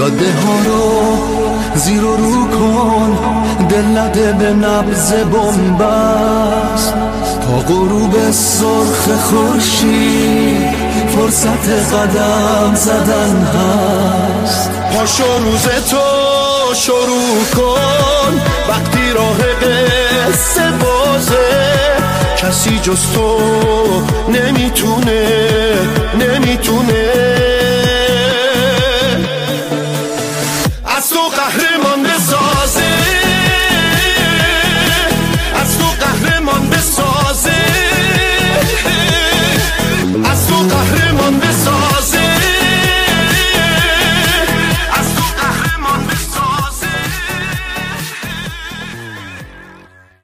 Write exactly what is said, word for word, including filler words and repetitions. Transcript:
جاده ها رو زیر و رو کن، دل نده به نبض بنبست، تا غروب سرخ خورشید فرصت قدم زدن هست. پاشو روز تو شروع کن وقتی راه قصه بازه، کسی جز تو نمیتونه نمیتونه